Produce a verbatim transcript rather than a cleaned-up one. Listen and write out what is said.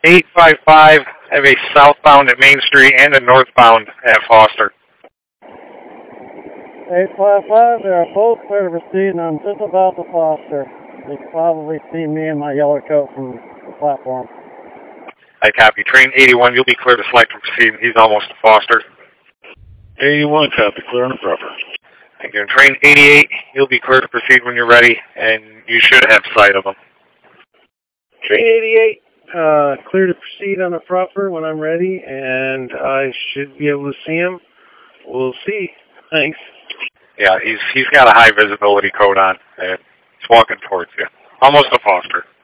eight five five, have a southbound at Main Street and a northbound at Foster. eight five five, they are both clear to proceed, and I'm just about to Foster. You can probably see me in my yellow coat from the platform. I copy. Train eighty-one, you'll be clear to select and proceed. He's almost to Foster. eighty-one, copy. Clear on the proper. Thank you. And train eighty-eight, you'll be clear to proceed when you're ready, and you should have sight of him. Train eighty-eight, uh, clear to proceed on the proper when I'm ready, and I should be able to see him. We'll see. Thanks. Yeah, he's he's got a high visibility coat on, and he's walking towards you. Almost to Foster.